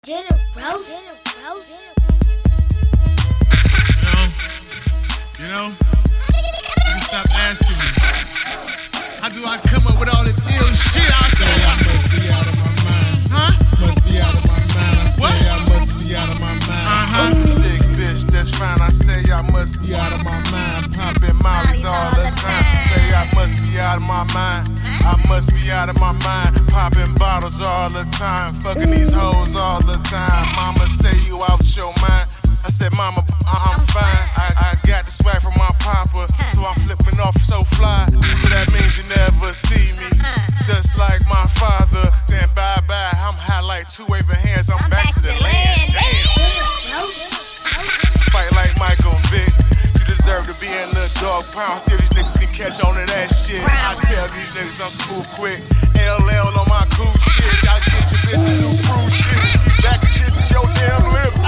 Generous. You know, you stop asking me. How do I come up with all this ill shit? I say I must be out of my mind. Huh? Must be out of my mind. I say I must be out of my mind. Thick bitch, that's fine. I say I must be out of my mind. Popping mollies all the time. Say I must be out of my mind. I must be out of my mind. Popping bottles all the time. Fucking these hoes all the time. Mama say you out your mind. I said, Mama, I'm fine. I got the swag from my papa, so I'm flipping off so fly. So that means you never see me, just like my father. Then bye-bye, I'm high like two waving hands. I'm back to the land. Damn. Fight like Michael Vick. You deserve to be in the dog pound. See if these niggas can catch on to that shit. I tell these niggas I'm smooth quick. LL on my cool shit. I get your bitch to do cruise shit. She back to kissing your damn lips.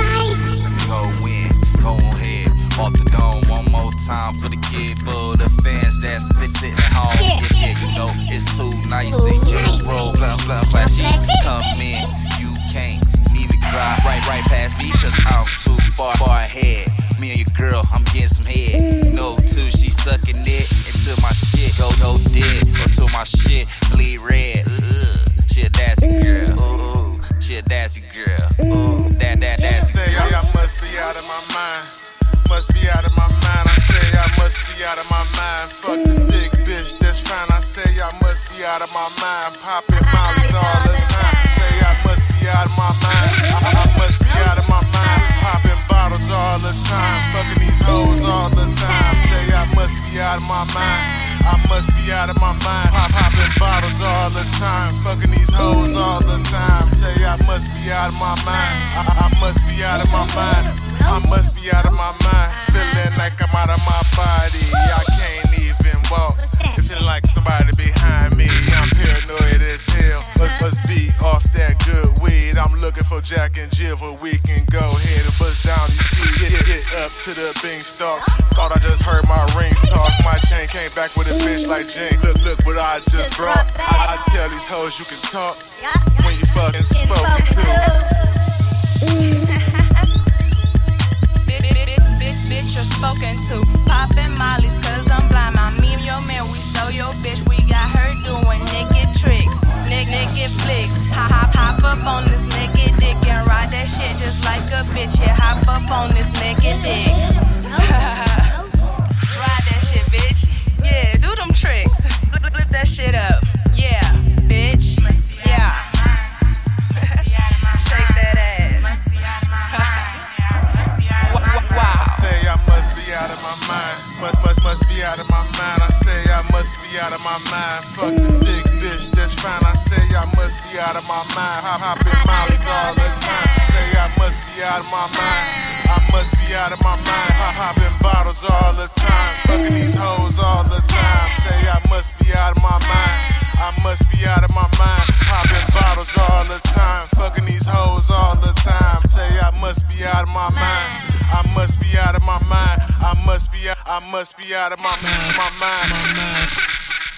Go win, go ahead, off the dome one more time for the kid, for the fans that's sitting at home. Yeah, you know it's too nice. They just roll, flashy. Come in, you can't even drive right past me, cause I'm too far ahead. Me and your girl, I'm getting some head. No two, she sucking it until my shit go dead, until my shit bleed red. She a dassy girl. Ooh, she a dassy girl. Ooh, dassy girl. I must be out of my mind. Must be out of my mind. I say I must be out of my mind. Fuck the thick bitch, that's fine. I say I must be out of my mind. Popping mollies all the time. Say I must be out of my mind. I must be out of my mind. Popping bottles all the time. Fucking these hoes all the time. Say I must be out of my mind. I must be out of my mind. Popping bottles all the time. Fucking these hoes all the time. Say I must be out of my mind. I must be out of my mind. I must be out of my mind. Feeling like I'm out of my body. I can't even walk. It feel like somebody behind me. I'm paranoid as hell. Must be off that good weed. I'm looking for Jack and Jill where we can go ahead and bust down these keys. Get up to the beanstalk. Thought I just heard my rings talk. My chain came back with a bitch like Jane. Look what I just brought. I tell these hoes you can talk when you fucking spoken to. Bitch, you're spoken to. Poppin' mollies, cause I'm blind. Me and your man, we stole your bitch. We got her doing naked tricks, naked flicks. Hop up on this naked dick and ride that shit just like a bitch. Yeah, hop up on this naked dick. Ride that shit, bitch. Yeah, do them tricks. Flip that shit up. Yeah, bitch. Yeah. Shake that ass. I must be out of my mind. Must be out of my mind. I say I must be out of my mind. Fuck the thick bitch, that's fine. I say I must be out of my mind. Hopping mollies all the time. Say I must be out of my mind. I must be out of my mind. Popping bottles all the time. Fucking these hoes all the time. Say I must be out of my mind. I must be out of my mind. Popping bottles all the time. Fucking these hoes all the time. Say I must be out of my mind. I must be out of my mind. I must be out of my mind.